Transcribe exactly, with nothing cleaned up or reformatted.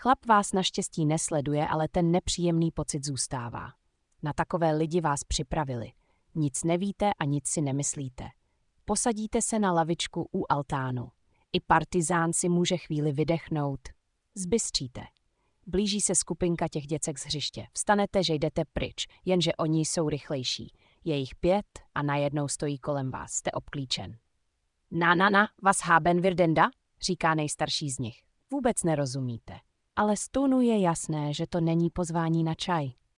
Chlap vás naštěstí nesleduje, ale ten nepříjemný pocit zůstává. Na takové lidi vás připravili. Nic nevíte a nic si nemyslíte. Posadíte se na lavičku u altánu. I partizán si může chvíli vydechnout. Zbystříte. Blíží se skupinka těch děcek z hřiště. Vstanete, že jdete pryč, jenže oni jsou rychlejší. Je jich pět a najednou stojí kolem vás. Jste obklíčen. Na, na, na, was haben wir denn da? Říká nejstarší z nich. Vůbec nerozumíte. Ale z tónu je jasné, že to není pozvání na čaj.